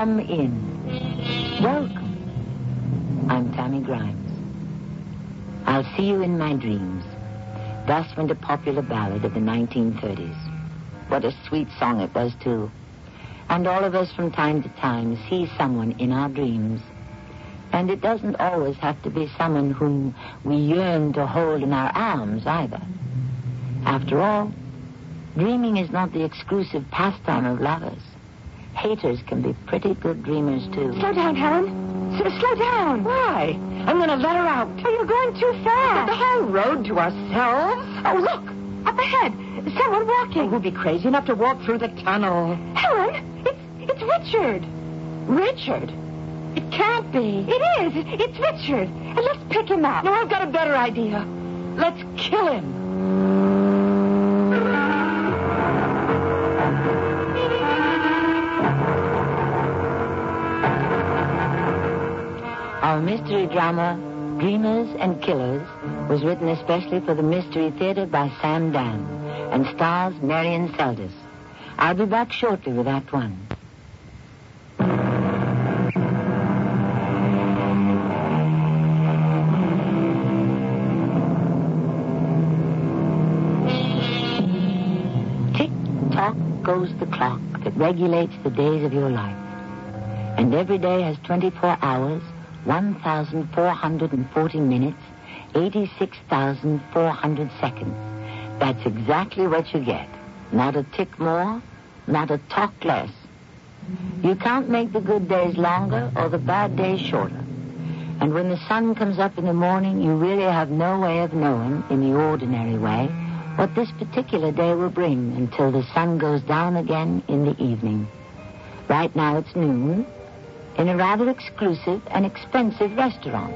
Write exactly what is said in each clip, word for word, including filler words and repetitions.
Come in. Welcome. I'm Tammy Grimes. I'll see you in my dreams. Thus went a popular ballad of the nineteen thirties. What a sweet song it was, too. And all of us from time to time see someone in our dreams. And it doesn't always have to be someone whom we yearn to hold in our arms, either. After all, dreaming is not the exclusive pastime of lovers. Haters can be pretty good dreamers, too. Slow down, Helen. S- slow down. Why? I'm going to let her out. Oh, you're going too fast. The whole road to ourselves? Oh, look. Up ahead. Someone walking. Who'd be crazy enough to walk through the tunnel? Helen, it's, it's Richard. Richard? It can't be. It is. It's Richard. And let's pick him up. No, I've got a better idea. Let's kill him. Our mystery drama, Dreamers and Killers, was written especially for the Mystery Theater by Sam Dan and stars Marion Seldes. I'll be back shortly with Act One. Tick-tock goes the clock that regulates the days of your life. And every day has twenty-four hours, one thousand four hundred forty minutes, eighty-six thousand four hundred seconds. That's exactly what you get. Not a tick more, not a talk less. You can't make the good days longer or the bad days shorter. And when the sun comes up in the morning, you really have no way of knowing, in the ordinary way, what this particular day will bring until the sun goes down again in the evening. Right now it's noon, in a rather exclusive and expensive restaurant.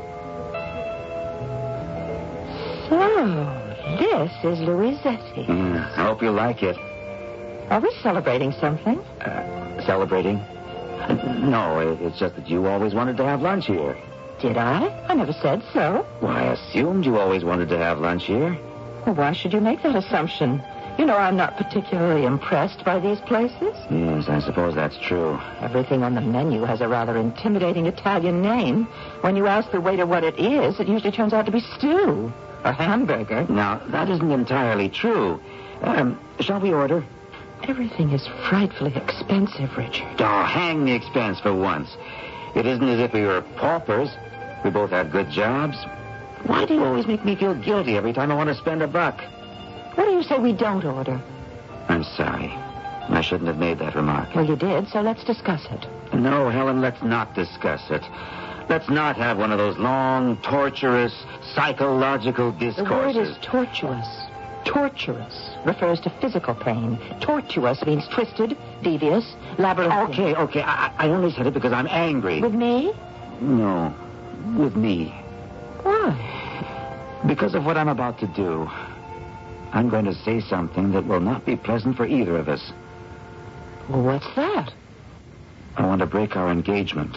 So, this is Louisetti. Mm, I hope you like it. Are we celebrating something? Uh, celebrating? No, it- it's just that you always wanted to have lunch here. Did I? I never said so. Well, I assumed you always wanted to have lunch here. Well, why should you make that assumption? You know, I'm not particularly impressed by these places. Yes, I suppose that's true. Everything on the menu has a rather intimidating Italian name. When you ask the waiter what it is, it usually turns out to be stew or hamburger. Now, that isn't entirely true. Um, shall we order? Everything is frightfully expensive, Richard. Oh, hang the expense for once. It isn't as if we were paupers. We both have good jobs. Why do you always make me feel guilty every time I want to spend a buck? What do you say we don't order? I'm sorry. I shouldn't have made that remark. Well, you did, so let's discuss it. No, Helen, let's not discuss it. Let's not have one of those long, torturous, psychological The discourses. word is tortuous. Torturous refers to physical pain. Tortuous means twisted, devious, labyrinthine. Okay, okay. I, I only said it because I'm angry. With me? No, with me. Why? Because of what I'm about to do. I'm going to say something that will not be pleasant for either of us. Well, what's that? I want to break our engagement.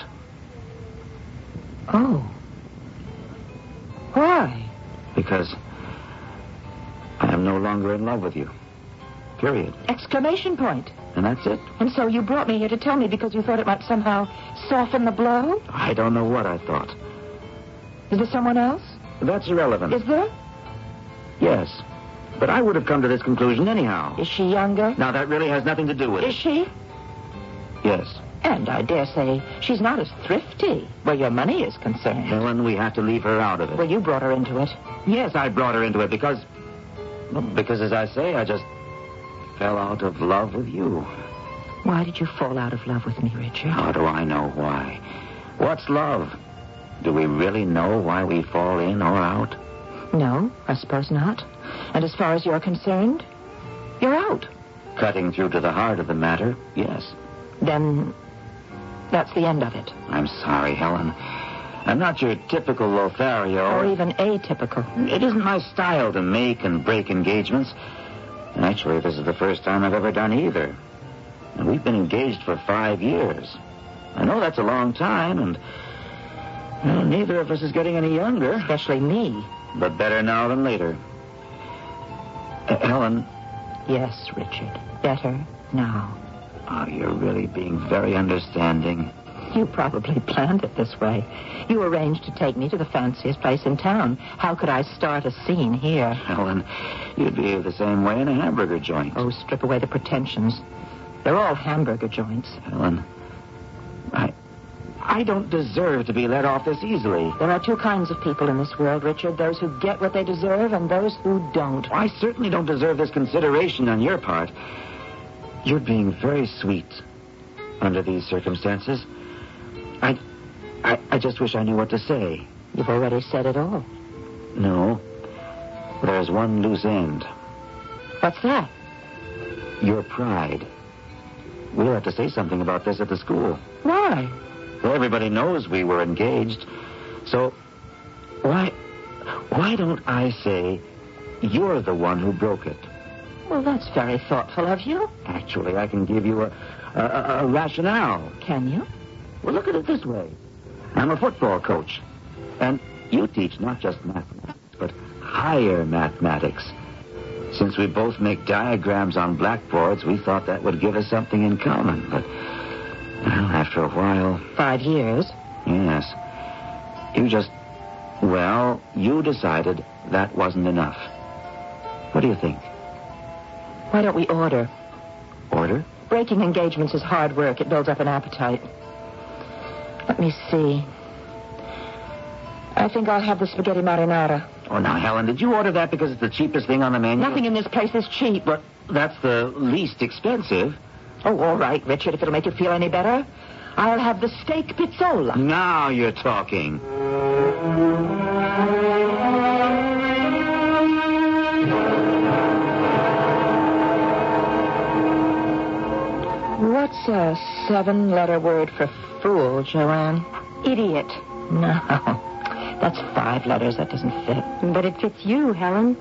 Oh. Why? Because I am no longer in love with you. Period. Exclamation point. And that's it. And so you brought me here to tell me because you thought it might somehow soften the blow? I don't know what I thought. Is there someone else? That's irrelevant. Is there? Yes. But I would have come to this conclusion anyhow. Is she younger? Now, that really has nothing to do with Is it. she? Yes. And I dare say she's not as thrifty where your money is concerned. Helen, we have to leave her out of it. Well, you brought her into it. Yes, I brought her into it because... well, because, as I say, I just fell out of love with you. Why did you fall out of love with me, Richard? How do I know why? What's love? Do we really know why we fall in or out? No, I suppose not. And as far as you're concerned, you're out. Cutting through to the heart of the matter, yes. Then that's the end of it. I'm sorry, Helen. I'm not your typical Lothario. Or even atypical. It isn't my style to make and break engagements. Actually, this is the first time I've ever done either. And we've been engaged for five years. I know that's a long time, and well, neither of us is getting any younger. Especially me. But better now than later. Uh, Helen. Yes, Richard. Better now Oh, you're really being very understanding. You probably planned it this way. You arranged to take me to the fanciest place in town. How could I start a scene here? Helen, you'd behave the same way in a hamburger joint. Oh, strip away the pretensions. They're all hamburger joints. Helen, I... I don't deserve to be let off this easily. There are two kinds of people in this world, Richard. Those who get what they deserve and those who don't. I certainly don't deserve this consideration on your part. You're being very sweet under these circumstances. I, I, I just wish I knew what to say. You've already said it all. No. There's one loose end. What's that? Your pride. We'll have to say something about this at the school. Why? Well, everybody knows we were engaged. So, why, why don't I say you're the one who broke it? Well, that's very thoughtful of you. Actually, I can give you a, a, a rationale. Can you? Well, look at it this way. I'm a football coach. And you teach not just mathematics, but higher mathematics. Since we both make diagrams on blackboards, we thought that would give us something in common. But, well, after a while... Five years? Yes. You just... Well, you decided that wasn't enough. What do you think? Why don't we order? Order? Breaking engagements is hard work. It builds up an appetite. Let me see. I think I'll have the spaghetti marinara. Oh, now, Helen, did you order that because it's the cheapest thing on the menu? Nothing in this place is cheap. But that's the least expensive. Oh, all right, Richard, if it'll make you feel any better. I'll have the steak pizzola. Now you're talking. What's a seven-letter word for fool, Joanne? Idiot. No. That's five letters. That doesn't fit. But it fits you, Helen.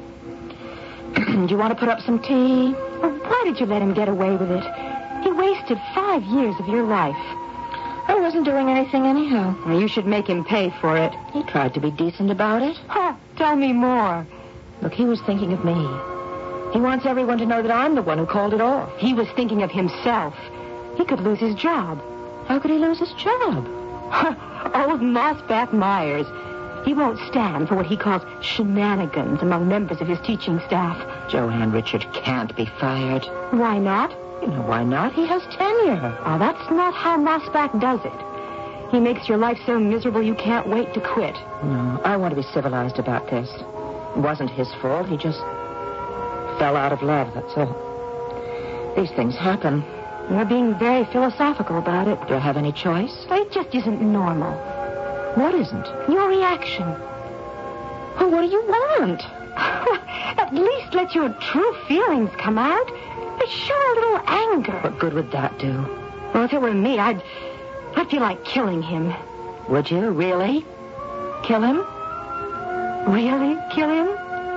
Do you want to put up some tea? Well, why did you let him get away with it? He wasted five years of your life. I wasn't doing anything anyhow. Well, you should make him pay for it. He tried to be decent about it. Huh, tell me more. Look, he was thinking of me. He wants everyone to know that I'm the one who called it off. He was thinking of himself. He could lose his job. How could he lose his job? Old Mossback Myers. He won't stand for what he calls shenanigans among members of his teaching staff. Joanne, Richard can't be fired. Why not? You know why not? He has tenure. Oh, that's not how Mossback does it. He makes your life so miserable you can't wait to quit. No, I want to be civilized about this. It wasn't his fault. He just fell out of love, that's all. These things happen. You're being very philosophical about it. Do I have any choice? It just isn't normal. What isn't? Your reaction. Well, what do you want? At least let your true feelings come out. Show a little anger. What good would that do? Well, if it were me, I'd... I'd feel like killing him. Would you? Really? Kill him? Really? Kill him?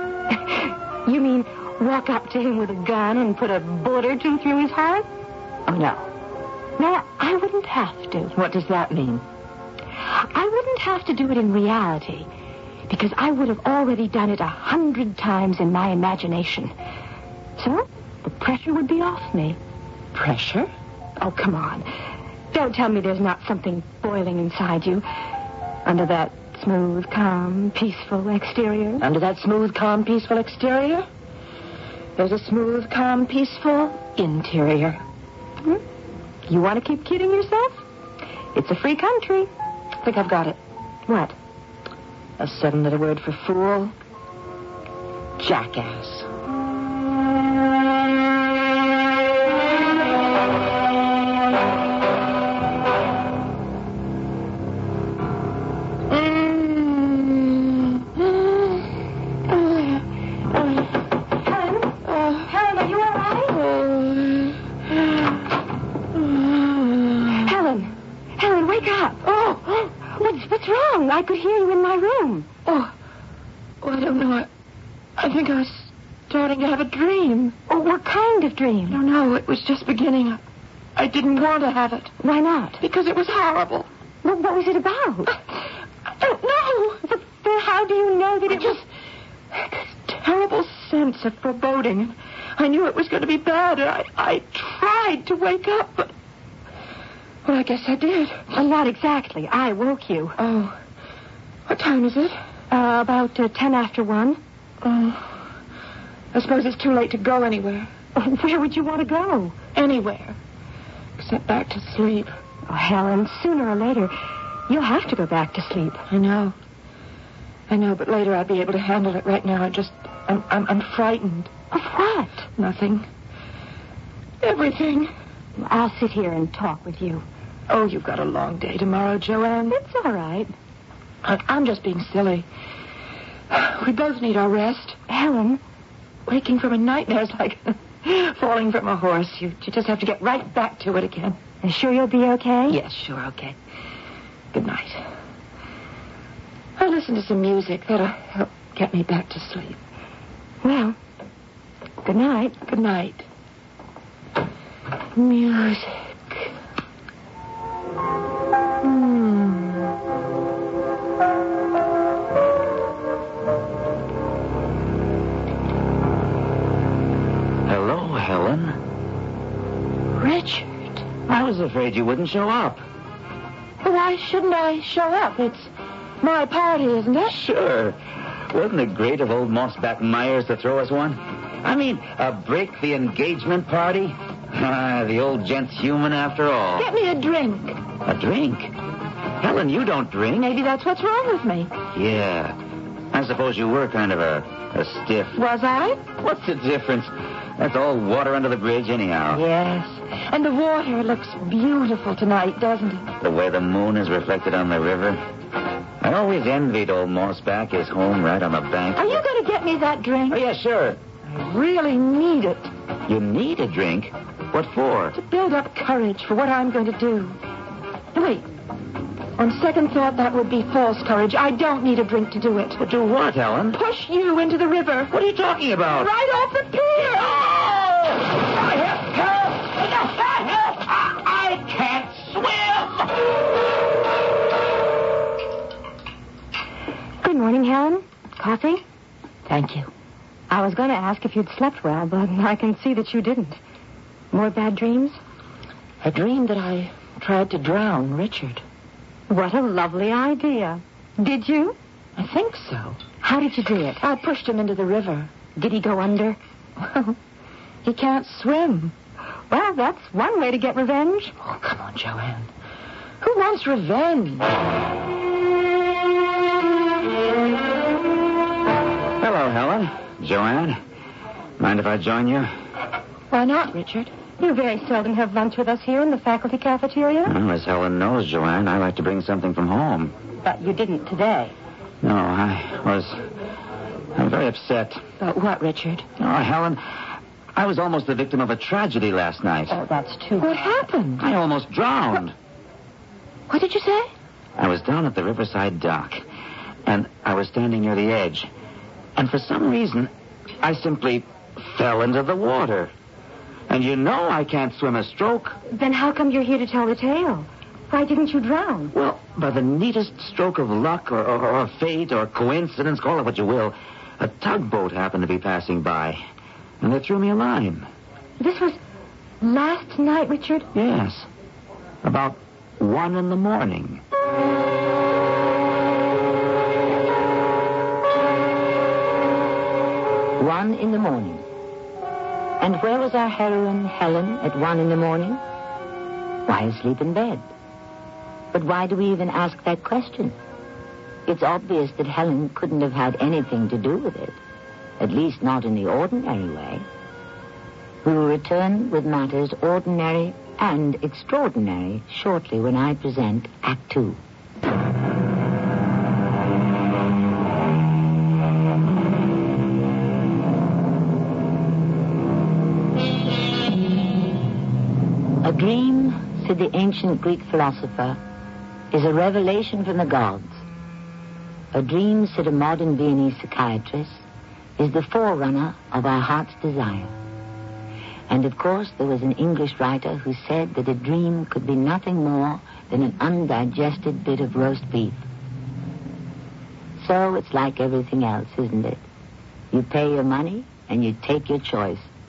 You mean walk up to him with a gun and put a bullet or two through his heart? Oh, no. No, I wouldn't have to. What does that mean? I wouldn't have to do it in reality, because I would have already done it a hundred times in my imagination. So, the pressure would be off me. Pressure? Oh, come on. Don't tell me there's not something boiling inside you under that smooth, calm, peaceful exterior. Under that smooth, calm, peaceful exterior, there's a smooth, calm, peaceful interior. Hmm? You want to keep kidding yourself? It's a free country. I think I've got it. What? A seven-letter word for fool. Jackass. I could hear you in my room. Oh, oh I don't know. I, I think I was starting to have a dream. Oh, what kind of dream? No, no, it was just beginning. I, I didn't want to have it. Why not? Because it was horrible. Well, what was it about? I, I don't know. But, but how do you know that I it just was... had this terrible sense of foreboding. I knew it was going to be bad, and I, I tried to wake up, but... Well, I guess I did. Well, not exactly. I woke you. Oh. What time is it? Uh, about uh, ten after one. Oh. I suppose it's too late to go anywhere. Where would you want to go? Anywhere. Except back to sleep. Oh, Helen, sooner or later, you'll have to go back to sleep. I know. I know, but later I'll be able to handle it. Right now, I just... I'm, I'm, I'm frightened. Of what? Nothing. Everything. I'll sit here and talk with you. Oh, you've got a long day tomorrow, Joanne. It's all right. Look, I'm just being silly. We both need our rest. Helen. Waking from a nightmare is like falling from a horse. You, you just have to get right back to it again. You sure you'll be okay? Yes, sure, okay. Good night. I'll listen to some music. That'll help get me back to sleep. Well, good night. Good night. Music. Hmm. Hello, Helen. Richard. I was afraid you wouldn't show up. Why shouldn't I show up? It's my party, isn't it? Sure. Wasn't it great of old Mossback Myers to throw us one? I mean, a break the engagement party? Ah, the old gent's human after all. Get me a drink. A drink? Helen, you don't drink. Maybe that's what's wrong with me. Yeah. I suppose you were kind of a, a stiff. Was I? What's the difference? That's all water under the bridge anyhow. Yes. And the water looks beautiful tonight, doesn't it? The way the moon is reflected on the river. I always envied old Mossback, his home right on the bank. Are you going to get me that drink? Oh, yeah, sure. I really need it. You need a drink? What for? To build up courage for what I'm going to do. Wait. On second thought, that would be false courage. I don't need a drink to do it. But do what, Helen? Push you into the river. What are you talking about? Right off the pier. Oh! I have help! I can't swim! Good morning, Helen. Coffee? Thank you. I was going to ask if you'd slept well, but I can see that you didn't. More bad dreams? I dreamed that I tried to drown Richard. What a lovely idea. Did you? I think so. How did you do it? I pushed him into the river. Did he go under? Well, he can't swim. Well, that's one way to get revenge. Oh, come on, Joanne. Who wants revenge? Hello, Helen. Joanne. Mind if I join you? Why not, Richard? You very seldom have lunch with us here in the faculty cafeteria. Well, as Helen knows, Joanne, I like to bring something from home. But you didn't today. No, I was... I'm very upset. About what, Richard? Oh, Helen, I was almost the victim of a tragedy last night. Oh, that's too What bad. happened? I almost drowned. What did you say? I was down at the riverside dock, and I was standing near the edge. And for some reason, I simply fell into the water. And you know I can't swim a stroke. Then how come you're here to tell the tale? Why didn't you drown? Well, by the neatest stroke of luck or, or, or fate or coincidence, call it what you will, a tugboat happened to be passing by. And they threw me a line. This was last night, Richard? Yes. About one in the morning. One in the morning. And where was our heroine, Helen, at one in the morning? Why, asleep in bed. But why do we even ask that question? It's obvious that Helen couldn't have had anything to do with it. At least not in the ordinary way. We will return with matters ordinary and extraordinary shortly when I present Act Two. A dream, said the ancient Greek philosopher, is a revelation from the gods. A dream, said a modern Viennese psychiatrist, is the forerunner of our heart's desire. And of course, there was an English writer who said that a dream could be nothing more than an undigested bit of roast beef. So it's like everything else, isn't it? You pay your money and you take your choice.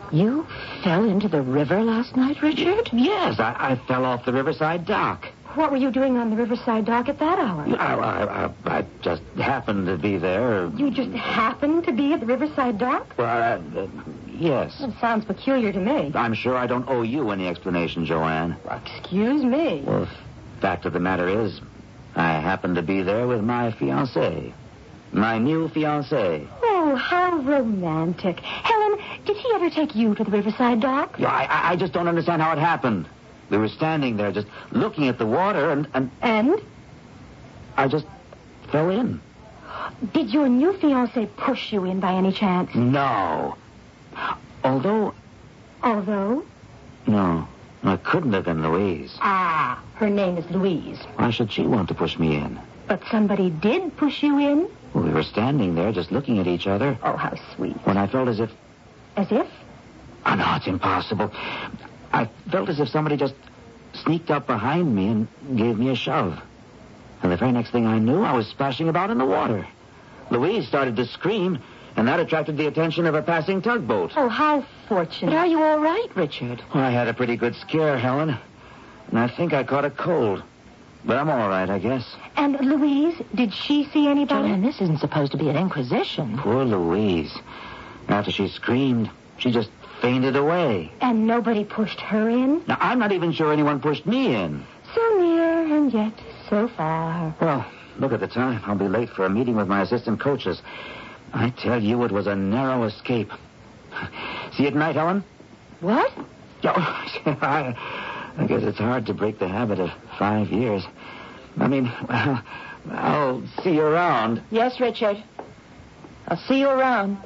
You fell into the river last night, Richard? Yes, I, I fell off the riverside dock. What were you doing on the riverside dock at that hour? I, I, I, I just happened to be there. You just happened to be at the riverside dock? Well, uh, uh, yes. That sounds peculiar to me. I'm sure I don't owe you any explanation, Joanne. Excuse me. Well, the fact of the matter is, I happened to be there with my fiancée. My new fiancée. Oh, how romantic. Helen, did he ever take you to the riverside dock? Yeah, I, I just don't understand how it happened. We were standing there just looking at the water, and, and... And? I just fell in. Did your new fiancée push you in by any chance? No. Although... Although? No, it couldn't have been Louise. Ah, her name is Louise. Why should she want to push me in? But somebody did push you in? Well, we were standing there just looking at each other. Oh, how sweet. When I felt as if... As if? Oh, no, it's impossible. I felt as if somebody just sneaked up behind me and gave me a shove. And the very next thing I knew, I was splashing about in the water. Louise started to scream, and that attracted the attention of a passing tugboat. Oh, how fortunate. But are you all right, Richard? Well, I had a pretty good scare, Helen. And I think I caught a cold. But I'm all right, I guess. And Louise, did she see anybody? Joanne, this isn't supposed to be an inquisition. Poor Louise. After she screamed, she just fainted away. And nobody pushed her in? Now, I'm not even sure anyone pushed me in. So near and yet so far. Well, look at the time. I'll be late for a meeting with my assistant coaches. I tell you, it was a narrow escape. See you tonight, Helen? What? Oh, I, I guess it's hard to break the habit of five years. I mean, well, I'll see you around. Yes, Richard. I'll see you around.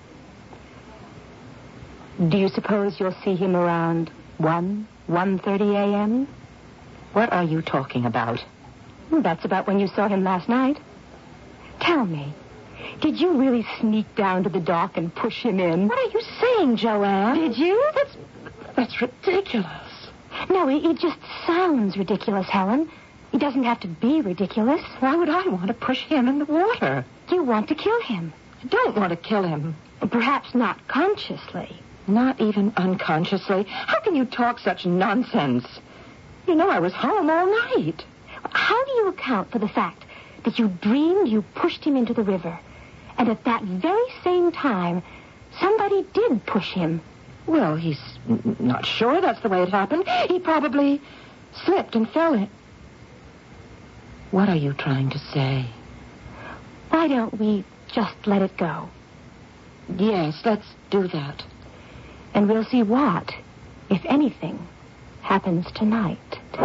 Do you suppose you'll see him around one, one thirty a.m.? What are you talking about? That's about when you saw him last night. Tell me, did you really sneak down to the dock and push him in? What are you saying, Joanne? Did you? That's, that's ridiculous. No, it, it just sounds ridiculous, Helen. It doesn't have to be ridiculous. Why would I want to push him in the water? You want to kill him. I don't want to kill him. Perhaps not consciously. Not even unconsciously. How can you talk such nonsense? You know I was home all night. How do you account for the fact that you dreamed you pushed him into the river, and at that very same time, somebody did push him? Well, he's n- not sure that's the way it happened. He probably slipped and fell in. What are you trying to say? Why don't we just let it go? Yes, let's do that. And we'll see what, if anything, happens tonight.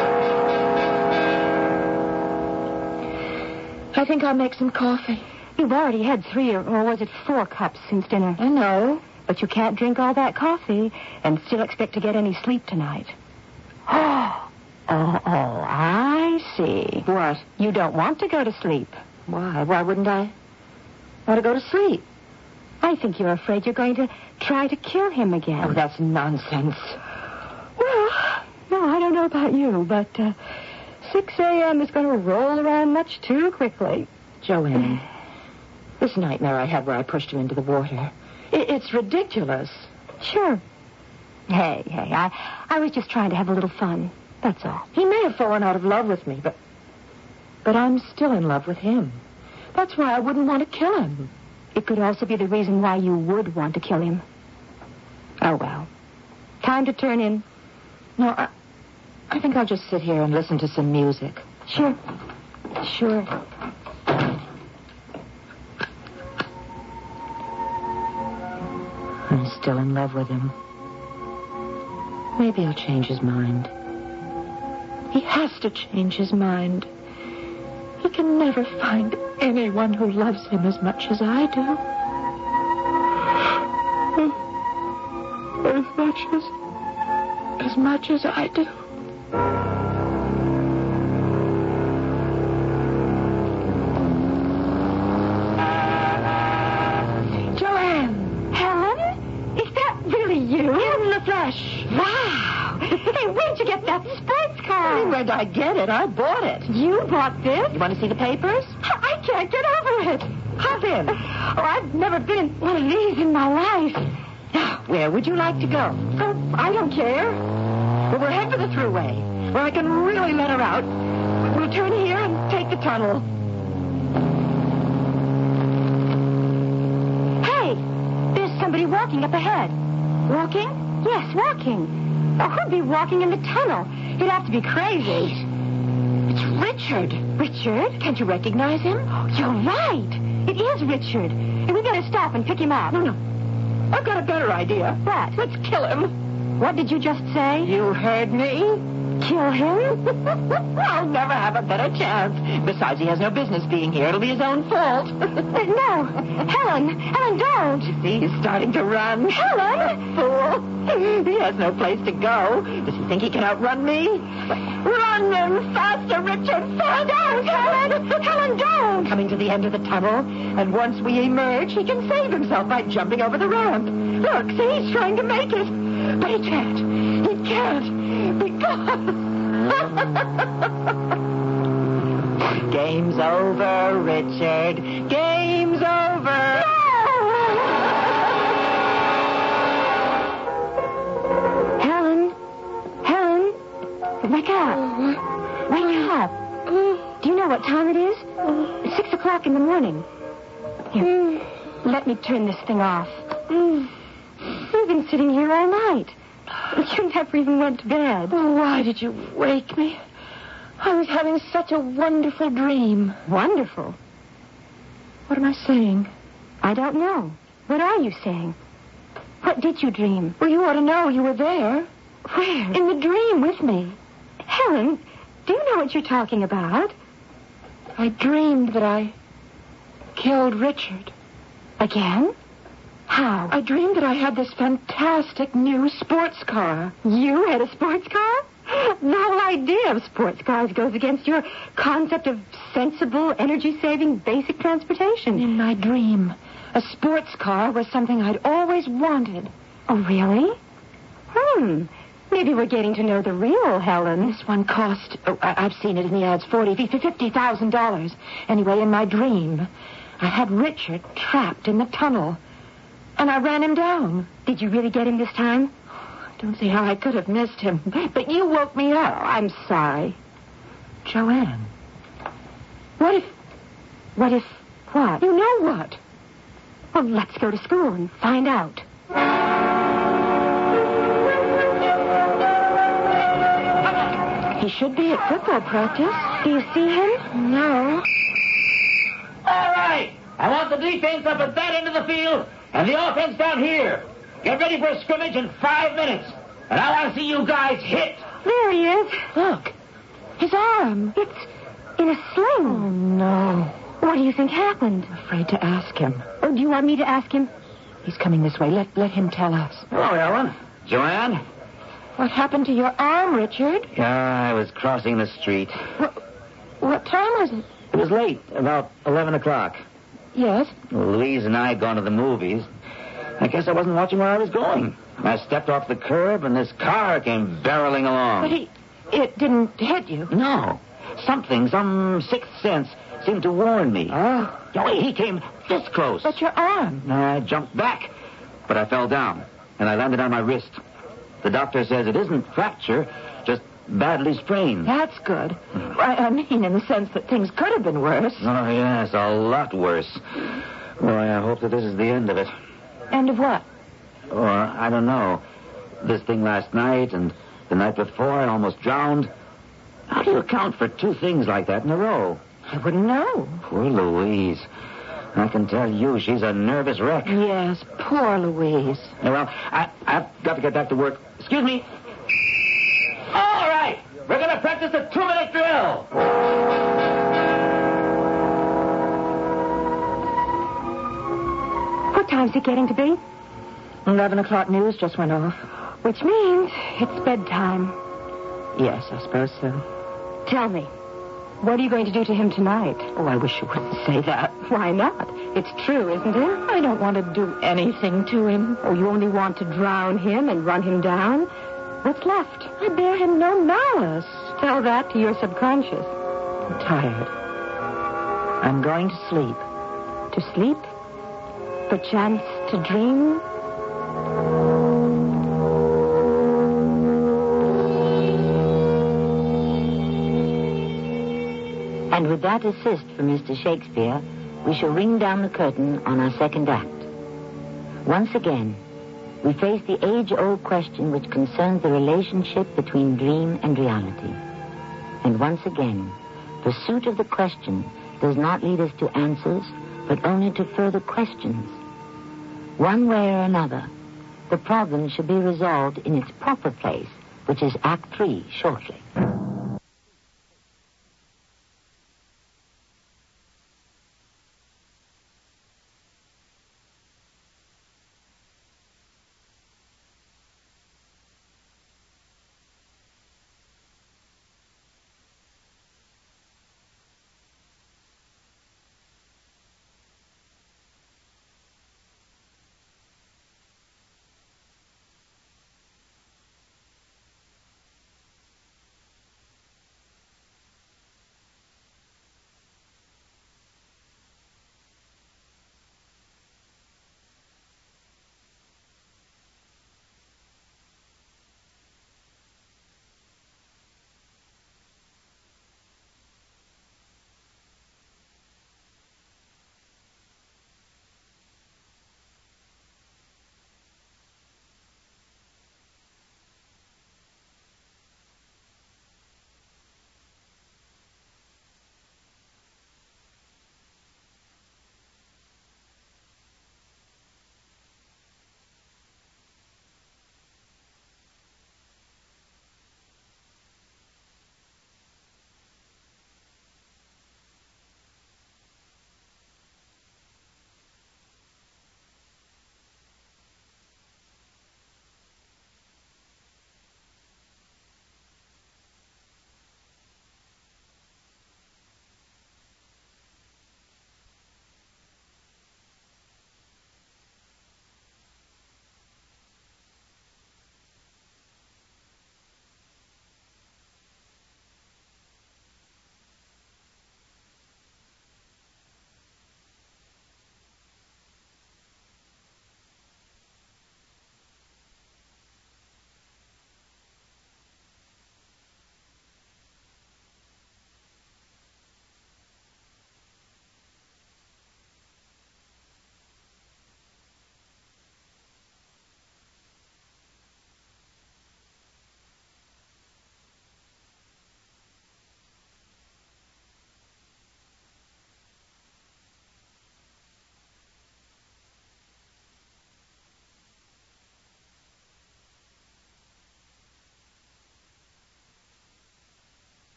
I think I'll make some coffee. You've already had three, or, or was it four cups since dinner? I know. But you can't drink all that coffee and still expect to get any sleep tonight. Oh, oh, oh, I see. What? You don't want to go to sleep. Why? Why wouldn't I want to go to sleep? I think you're afraid you're going to try to kill him again. Oh, that's nonsense. Well, no, I don't know about you, but uh, six a.m. is going to roll around much too quickly. Joanne, this nightmare I had where I pushed him into the water, it, it's ridiculous. Sure. Hey, hey, I, I was just trying to have a little fun. That's all. He may have fallen out of love with me, but but I'm still in love with him. That's why I wouldn't want to kill him. It could also be the reason why you would want to kill him. Oh, well. Time to turn in. No, I, I think I'll just sit here and listen to some music. Sure. Sure. I'm still in love with him. Maybe he'll change his mind. He has to change his mind. He can never find anyone who loves him as much as I do. As much as... as much as I do. Joanne! Helen? Is that really you? In the flesh. Wow! Hey, where'd you get that sports car? Hey, where'd I get it? I bought it. You bought this? You want to see the papers? I can't get over it. Hop in. Oh, I've never been in one of these in my life. Now, where would you like to go? Oh, I don't care. Well, we'll head for the thruway, where I can really let her out. We'll turn here and take the tunnel. Hey, there's somebody walking up ahead. Walking? Yes, walking. Oh, who'd be walking in the tunnel? He'd have to be crazy. It's Richard. Richard? Can't you recognize him? You're right. It is Richard. And we better stop and pick him up. No, no. I've got a better idea. What? Let's kill him. What did you just say? You heard me. Kill him? I'll never have a better chance. Besides, he has no business being here. It'll be his own fault. No. Helen. Helen, don't. You see, he's starting to run. Helen! Fool. He has no place to go. Does he think he can outrun me? Run then, faster, Richard, faster! Don't, Helen! Helen, don't! Coming to the end of the tunnel, and once we emerge, he can save himself by jumping over the ramp. Look, see, he's trying to make it. But he can't. He can't. Because... Game's over, Richard. Game's over. Helen. Helen. Wake up. Wake up. Do you know what time it is? It's six o'clock in the morning. Here, let me turn this thing off. We've been sitting here all night. You never even went to bed. Why did you wake me? I was having such a wonderful dream. Wonderful. What am I saying? I don't know. What are you saying? What did you dream? Well, you ought to know. You were there. Where? In the dream with me. Helen, do you know what you're talking about? I dreamed that I killed Richard. Again? How? I dreamed that I had this fantastic new sports car. You had a sports car? The whole idea of sports cars goes against your concept of sensible, energy-saving, basic transportation. In my dream, a sports car was something I'd always wanted. Oh, really? Hmm. Maybe we're getting to know the real Helen. This one cost, oh, I- I've seen it in the ads, forty, fifty thousand dollars. Anyway, in my dream, I had Richard trapped in the tunnel. And I ran him down. Did you really get him this time? I don't see how I could have missed him. But you woke me up. Oh, I'm sorry. Joanne. What if... What if... What? You know what? Well, let's go to school and find out. He should be at football practice. Do you see him? No. All right. I want the defense up at that end of the field and the offense down here. Get ready for a scrimmage in five minutes. And I want to see you guys hit. There he is. Look. His arm. It's in a sling. Oh, no. What do you think happened? I'm afraid to ask him. Oh, do you want me to ask him? He's coming this way. Let, let him tell us. Hello, Ellen. Joanne? What happened to your arm, Richard? Yeah, I was crossing the street. What, what time was it? It was late, about eleven o'clock. Yes. Louise and I had gone to the movies. I guess I wasn't watching where I was going. I stepped off the curb, and this car came barreling along. But he... It didn't hit you. No. Something, some sixth sense, seemed to warn me. Oh. Oh, he came this close. But your arm. I jumped back, but I fell down, and I landed on my wrist. The doctor says it isn't fracture, just badly sprained. That's good. I, I mean, in the sense that things could have been worse. Oh, yes, a lot worse. Well, I hope that this is the end of it. End of what? Or, I don't know. This thing last night and the night before, I almost drowned. How do you account for two things like that in a row? I wouldn't know. Poor Louise. I can tell you she's a nervous wreck. Yes, poor Louise. Yeah, well, I, I've got to get back to work. Excuse me. All right. We're going to practice a two-minute drill. What time's it getting to be? Eleven o'clock news just went off. Which means it's bedtime. Yes, I suppose so. Tell me, what are you going to do to him tonight? Oh, I wish you wouldn't say that. Why not? It's true, isn't it? I don't want to do anything to him. Oh, you only want to drown him and run him down? What's left? I bear him no malice. Tell that to your subconscious. I'm tired. I'm going to sleep. To sleep? Perchance to dream? And with that assist from Mister Shakespeare, we shall ring down the curtain on our second act. Once again, we face the age-old question which concerns the relationship between dream and reality. And once again, pursuit of the question does not lead us to answers, but only to further questions. One way or another, the problem should be resolved in its proper place, which is Act Three, shortly.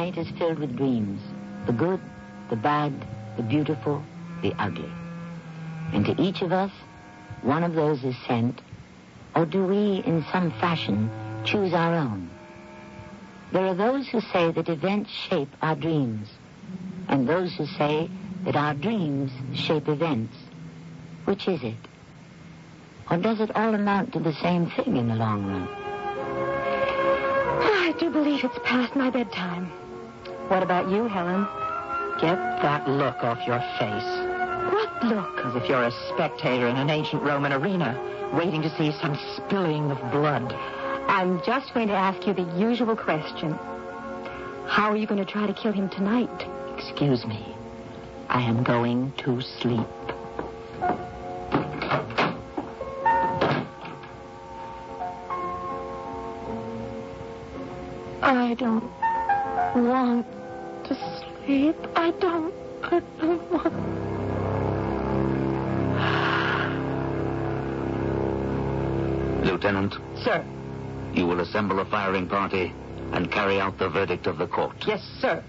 night is filled with dreams. The good, the bad, the beautiful, the ugly. And to each of us, one of those is sent, or do we, in some fashion, choose our own? There are those who say that events shape our dreams, and those who say that our dreams shape events. Which is it? Or does it all amount to the same thing in the long run? I do believe it's past my bedtime. What about you, Helen? Get that look off your face. What look? As if you're a spectator in an ancient Roman arena, waiting to see some spilling of blood. I'm just going to ask you the usual question. How are you going to try to kill him tonight? Excuse me. I am going to sleep. I don't want to sleep. I don't. I don't want. Lieutenant, Sir. you will assemble a firing party and carry out the verdict of the court. Yes, sir.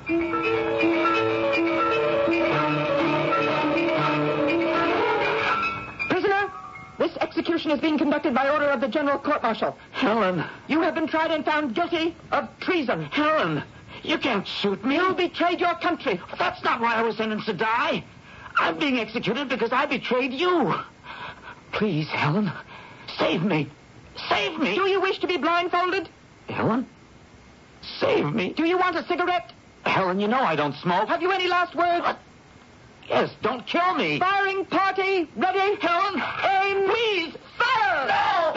Prisoner, this execution is being conducted by order of the General Court-Martial. Helen! You have been tried and found guilty of treason. Helen! You can't shoot me. You betrayed your country. That's not why I was sentenced to die. I'm being executed because I betrayed you. Please, Helen, save me. Save me. Do you wish to be blindfolded? Helen? Save me. Do you want a cigarette? Helen, you know I don't smoke. Have you any last words? What? Yes, don't kill me. Firing party, ready? Helen, aim, please, fire! No!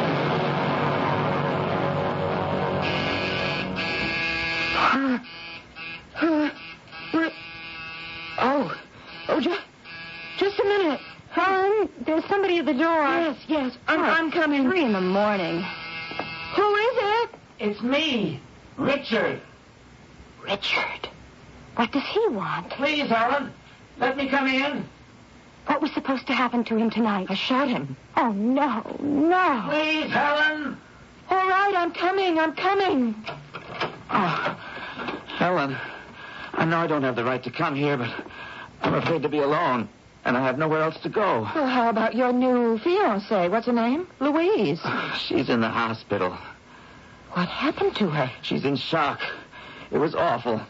Oh, oh, just, just a minute. Helen, there's somebody at the door. Yes, yes, I'm, I'm coming. Three in the morning. Who is it? It's me, Richard. Richard. What does he want? Please, Helen, let me come in. What was supposed to happen to him tonight? I shot him. Oh, no, no. Please, Helen. All right, I'm coming, I'm coming. Oh, Helen, I know I don't have the right to come here, but I'm afraid to be alone, and I have nowhere else to go. Well, how about your new fiancée? What's her name? Louise. She's in the hospital. What happened to her? She's in shock. It was awful.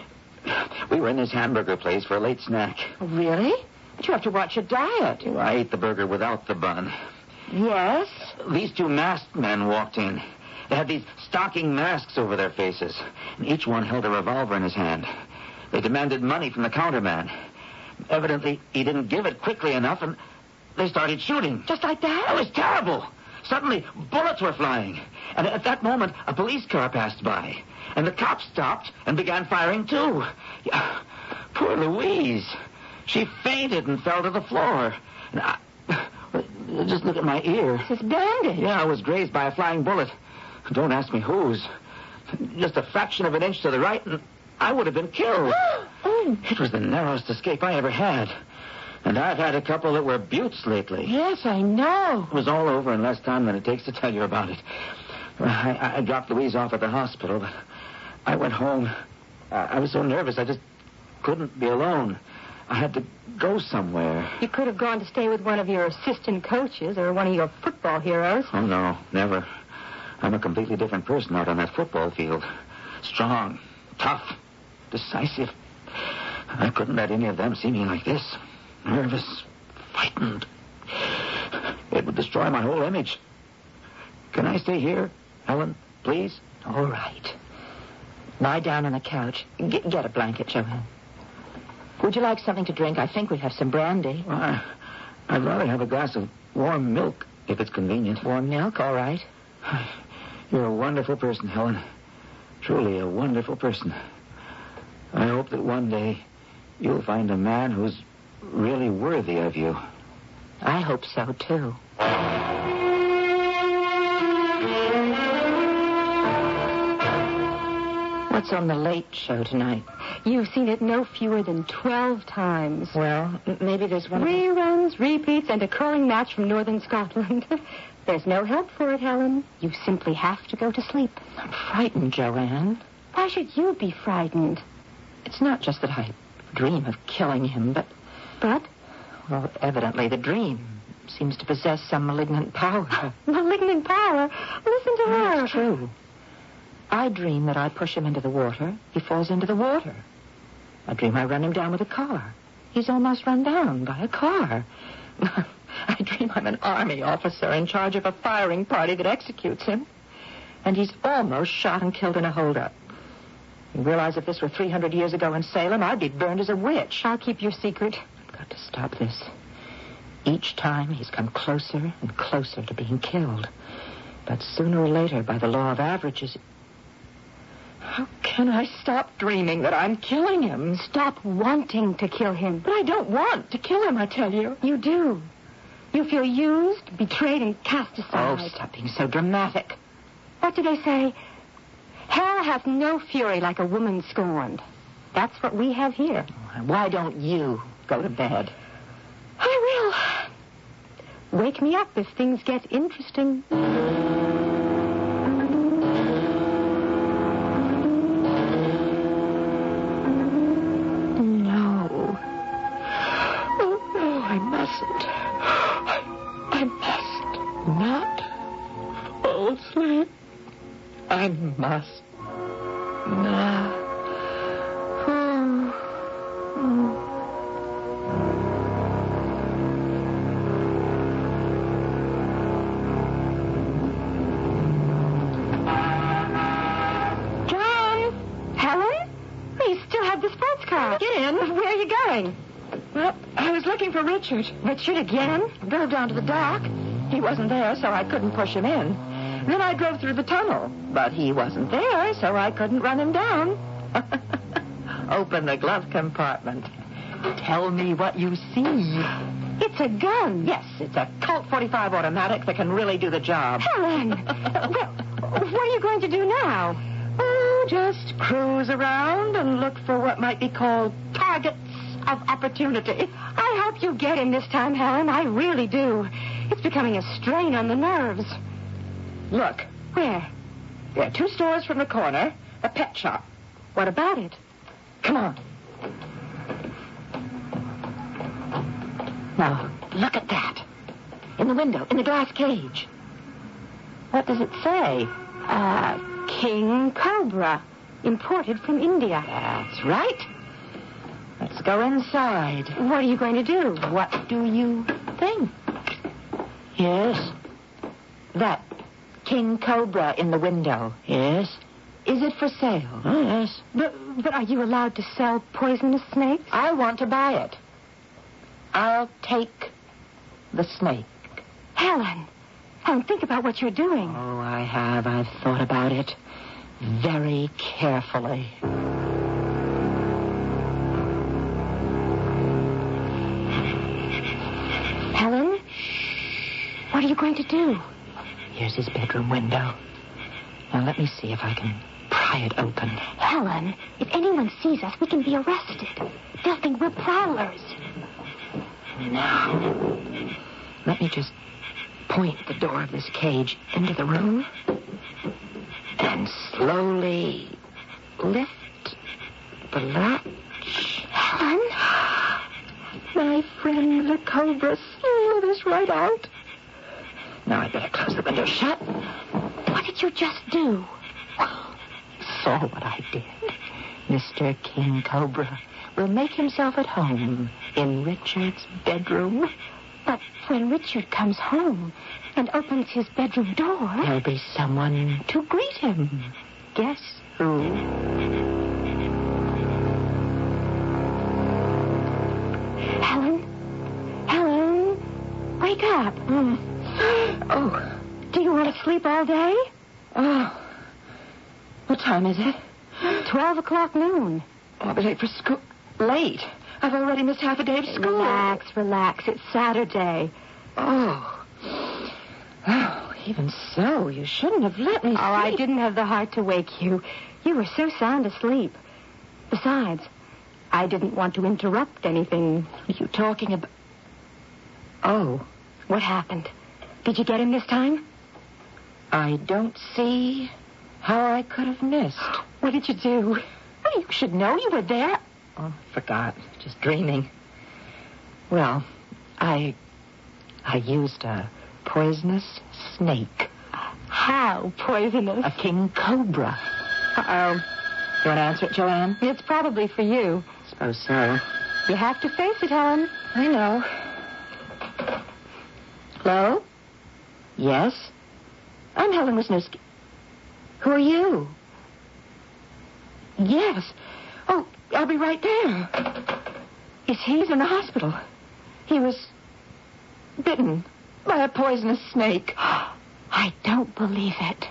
We were in this hamburger place for a late snack. Oh, really? But you have to watch your diet. I ate the burger without the bun. Yes? These two masked men walked in. They had these stocking masks over their faces, and each one held a revolver in his hand. They demanded money from the counterman. Evidently, he didn't give it quickly enough, and they started shooting. Just like that? It was terrible. Suddenly, bullets were flying, and at that moment, a police car passed by, and the cops stopped and began firing, too. Yeah, poor Louise. She fainted and fell to the floor. And I, just look at my ear. It's bandaged. Yeah, I was grazed by a flying bullet. Don't ask me whose. Just a fraction of an inch to the right, and I would have been killed. Oh. It was the narrowest escape I ever had. And I've had a couple that were buttes lately. Yes, I know. It was all over in less time than it takes to tell you about it. I, I dropped Louise off at the hospital, but I went home. I, I was so nervous, I just couldn't be alone. I had to go somewhere. You could have gone to stay with one of your assistant coaches or one of your football heroes. Oh, no, never. I'm a completely different person out on that football field. Strong, tough, decisive. I couldn't let any of them see me like this. Nervous, frightened. It would destroy my whole image. Can I stay here, Helen, please? All right. Lie down on the couch. Get, get a blanket, Joanne. Would you like something to drink? I think we have some brandy. Well, I, I'd rather have a glass of warm milk, if it's convenient. Warm milk, all right. You're a wonderful person, Helen. Truly a wonderful person. I hope that one day you'll find a man who's really worthy of you. I hope so, too. What's on the late show tonight? You've seen it no fewer than twelve times. Well, m- maybe there's one... Reruns, repeats, and a curling match from northern Scotland. There's no help for it, Helen. You simply have to go to sleep. I'm frightened, Joanne. Why should you be frightened? It's not just that I dream of killing him, but... But? Well, evidently the dream seems to possess some malignant power. Malignant power? Listen to her. It's true. I dream that I push him into the water. He falls into the water. I dream I run him down with a car. He's almost run down by a car. I dream I'm an army officer in charge of a firing party that executes him. And he's almost shot and killed in a holdup. You realize if this were three hundred years ago in Salem, I'd be burned as a witch. I'll keep your secret. I've got to stop this. Each time he's come closer and closer to being killed. But sooner or later, by the law of averages... How can I stop dreaming that I'm killing him? Stop wanting to kill him. But I don't want to kill him, I tell you. You do. You feel used, betrayed, and cast aside. Oh, stop being so dramatic. What do they say? Hell hath no fury like a woman scorned. That's what we have here. Why don't you go to bed? I will. Wake me up if things get interesting. I must not. Oh. Oh. John? Helen? You still have the sports car. Get in. Where are you going? Well, I was looking for Richard. Richard again? I drove down to the dock. He wasn't there, so I couldn't push him in. Then I drove through the tunnel, but he wasn't there, so I couldn't run him down. Open the glove compartment. Tell me what you see. It's a gun. Yes, it's a Colt forty-five automatic that can really do the job. Helen, well, what are you going to do now? Oh, just cruise around and look for what might be called targets of opportunity. I hope you get him this time, Helen. I really do. It's becoming a strain on the nerves. Look. Where? There are two stores from the corner, a pet shop. What about it? Come on. Now, look at that. In the window, in the glass cage. What does it say? Uh, King Cobra, imported from India. That's right. Let's go inside. What are you going to do? What do you think? Yes. That King Cobra in the window. Yes. Is it for sale? Oh, yes. But, but are you allowed to sell poisonous snakes? I want to buy it. I'll take the snake. Helen, Helen, think about what you're doing. Oh, I have. I've thought about it very carefully. Helen, what are you going to do? Here's his bedroom window. Now let me see if I can pry it open. Helen, if anyone sees us, we can be arrested. They'll think we're prowlers. Now, let me just point the door of this cage into the room and slowly lift the latch. Helen? My friend, the Cobra slid us right out. Now I'd better close the window shut. What did you just do? Saw what I did. Mister King Cobra will make himself at home in Richard's bedroom. But when Richard comes home and opens his bedroom door... There'll be someone to greet him. Guess who? Helen? Helen? Wake up. Mm. Oh. Do you want to sleep all day? Oh. What time is it? Twelve o'clock noon. Oh, but late for school. Late. I've already missed half a day of school. Relax, relax. It's Saturday. Oh. Oh, even so, you shouldn't have let me sleep. Oh, I didn't have the heart to wake you. You were so sound asleep. Besides, I didn't want to interrupt anything. Are you talking about... Oh. What happened? Did you get him this time? I don't see how I could have missed. What did you do? Oh, you should know you were there. Oh, forgot. Just dreaming. Well, I... I used a poisonous snake. How poisonous? A king cobra. Uh-oh. You want to answer it, Joanne? It's probably for you. Suppose so. You have to face it, Helen. I know. Hello? Yes? I'm Helen Wisniewski. Who are you? Yes. Oh, I'll be right there. Yes, he's in the hospital. He was bitten by a poisonous snake. I don't believe it.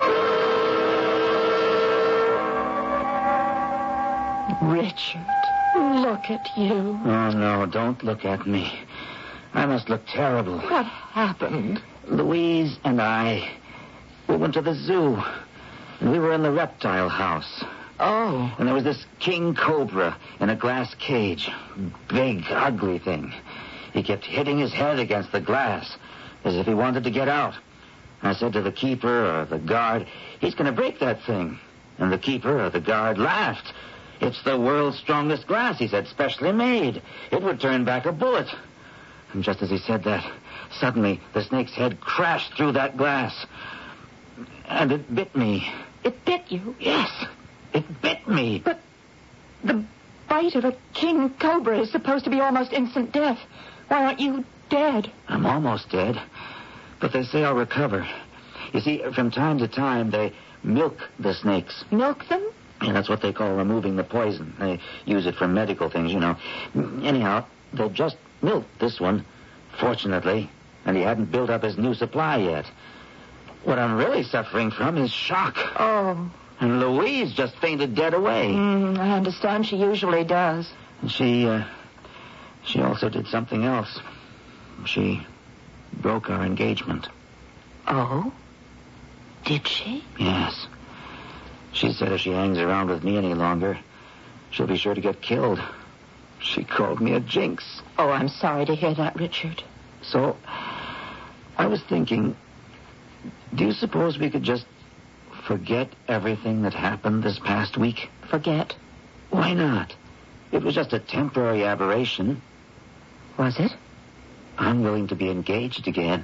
Richard, look at you. Oh, no, don't look at me. I must look terrible. What happened? Louise and I, we went to the zoo. And we were in the reptile house. Oh. And there was this king cobra in a glass cage. Big, ugly thing. He kept hitting his head against the glass as if he wanted to get out. I said to the keeper or the guard, he's going to break that thing. And the keeper or the guard laughed. It's the world's strongest glass, he said, specially made. It would turn back a bullet. And just as he said that, suddenly the snake's head crashed through that glass. And it bit me. It bit you? Yes, it bit me. But the bite of a king cobra is supposed to be almost instant death. Why aren't you dead? I'm almost dead. But they say I'll recover. You see, from time to time, they milk the snakes. Milk them? Yeah, that's what they call removing the poison. They use it for medical things, you know. Anyhow, they just milked this one, fortunately, and he hadn't built up his new supply yet. What I'm really suffering from is shock. Oh. And Louise just fainted dead away. Mm, I understand she usually does. And she, uh, she also did something else. She broke our engagement. Oh? Did she? Yes. She said if she hangs around with me any longer, she'll be sure to get killed. She called me a jinx. Oh, I'm sorry to hear that, Richard. So, I was thinking, do you suppose we could just forget everything that happened this past week? Forget? Why not? It was just a temporary aberration. Was it? I'm willing to be engaged again.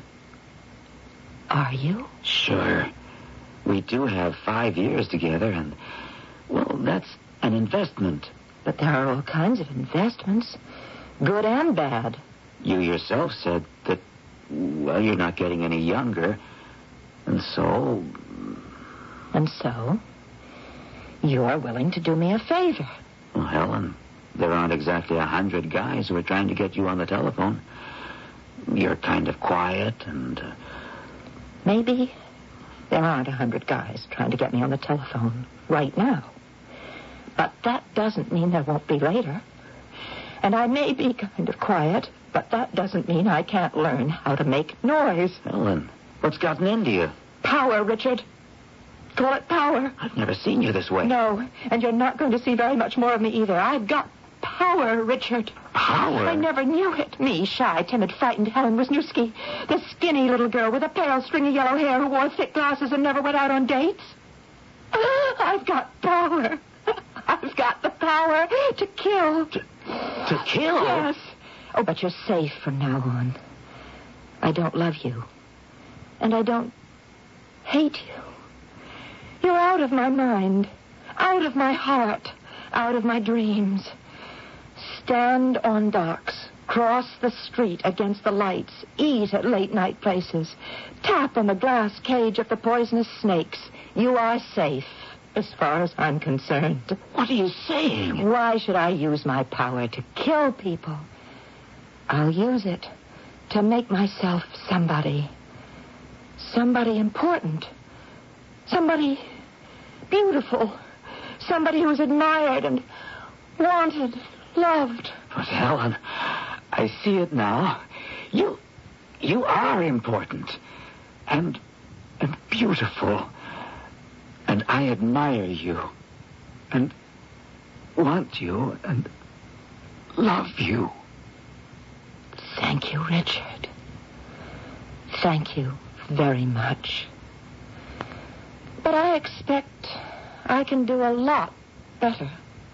Are you? Sure. We do have five years together, and, well, that's an investment. But there are all kinds of investments, good and bad. You yourself said that, well, you're not getting any younger, and so... And so, you are willing to do me a favor. Well, Helen, there aren't exactly a hundred guys who are trying to get you on the telephone. You're kind of quiet and... Uh... Maybe there aren't a hundred guys trying to get me on the telephone right now. But that doesn't mean there won't be later. And I may be kind of quiet, but that doesn't mean I can't learn how to make noise. Helen, what's gotten into you? Power, Richard. Call it power. I've never seen you this way. No, and you're not going to see very much more of me either. I've got power, Richard. Power? I never knew it. Me, shy, timid, frightened Helen Wisniewski. The skinny little girl with a pale, stringy yellow hair who wore thick glasses and never went out on dates. I've got power. I've got the power to kill. To, to kill? Yes. Oh, but you're safe from now on. I don't love you. And I don't hate you. You're out of my mind, out of my heart, out of my dreams. Stand on docks, cross the street against the lights, eat at late-night places, tap on the glass cage of the poisonous snakes. You are safe, as far as I'm concerned. What are you saying? Why should I use my power to kill people? I'll use it to make myself somebody. Somebody important. Somebody beautiful. Somebody who's admired and wanted, loved. But Helen, I see it now. You, you are important and, and beautiful. And I admire you and want you and love you. Thank you, Richard. Thank you very much. But I expect I can do a lot better.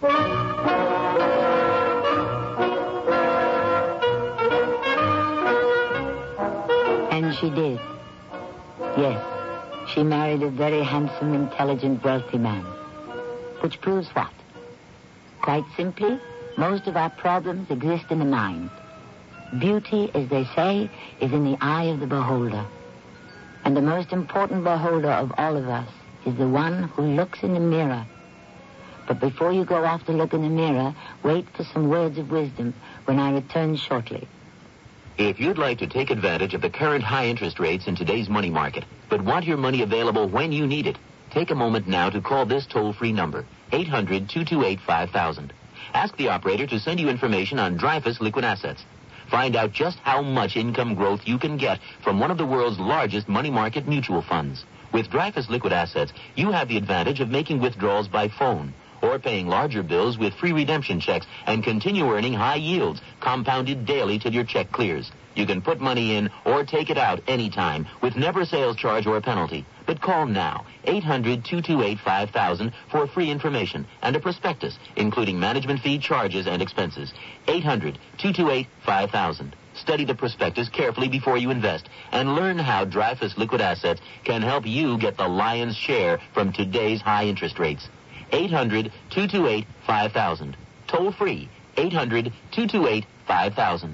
And she did. Yes, she married a very handsome, intelligent, wealthy man. Which proves what? Quite simply, most of our problems exist in the mind. Beauty, as they say, is in the eye of the beholder. And the most important beholder of all of us is the one who looks in the mirror. But before you go off to look in the mirror, wait for some words of wisdom when I return shortly. If you'd like to take advantage of the current high interest rates in today's money market, but want your money available when you need it, take a moment now to call this toll-free number, eight hundred, two two eight, five thousand. Ask the operator to send you information on Dreyfus Liquid Assets. Find out just how much income growth you can get from one of the world's largest money market mutual funds. With Dreyfus Liquid Assets, you have the advantage of making withdrawals by phone or paying larger bills with free redemption checks and continue earning high yields, compounded daily till your check clears. You can put money in or take it out anytime with never sales charge or penalty. But call now, eight hundred, two two eight, five thousand for free information and a prospectus, including management fee, charges, and expenses. eight hundred, two two eight, five thousand. Study the prospectus carefully before you invest and learn how Dreyfus Liquid Assets can help you get the lion's share from today's high interest rates. eight hundred, two two eight, five thousand. Toll free, eight hundred, two two eight, five thousand.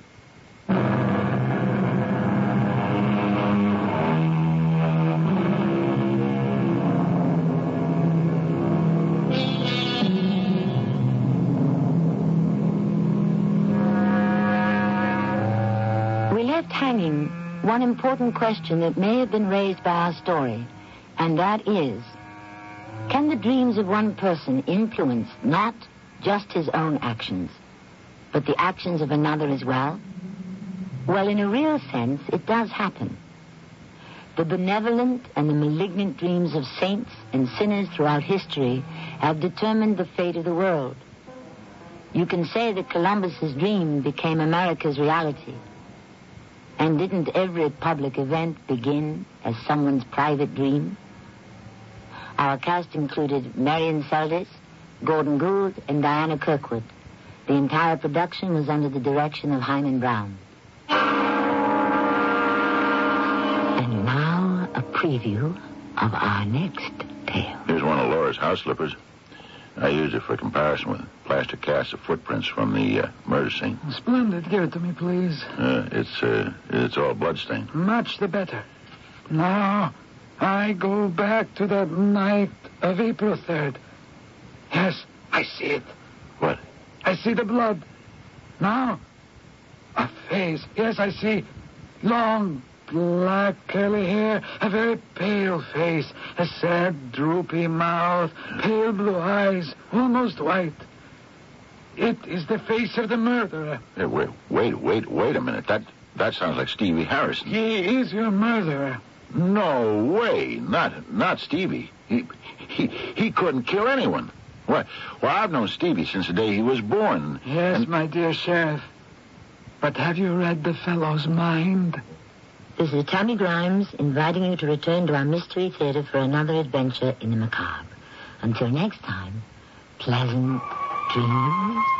Hanging one important question that may have been raised by our story, and that is, can the dreams of one person influence not just his own actions, but the actions of another as well? Well, in a real sense, it does happen. The benevolent and the malignant dreams of saints and sinners throughout history have determined the fate of the world. You can say that Columbus's dream became America's reality. And didn't every public event begin as someone's private dream? Our cast included Marion Seldes, Gordon Gould, and Diana Kirkwood. The entire production was under the direction of Hyman Brown. And now, a preview of our next tale. Here's one of Laura's house slippers. I used it for comparison with plaster casts of footprints from the uh, murder scene. Splendid. Give it to me, please. Uh, it's uh, it's all bloodstained. Much the better. Now, I go back to that night of April third. Yes, I see it. What? I see the blood. Now, a face. Yes, I see. Long, black, curly hair, a very pale face, a sad, droopy mouth, pale blue eyes, almost white. It is the face of the murderer. Hey, wait, wait, wait, wait a minute. That that sounds like Stevie Harrison. He is your murderer. No way. Not not Stevie. He he he couldn't kill anyone. What? Well, I've known Stevie since the day he was born. Yes, and... my dear Sheriff. But have you read the fellow's mind? This is Tammy Grimes inviting you to return to our Mystery Theater for another adventure in the macabre. Until next time, pleasant dreams.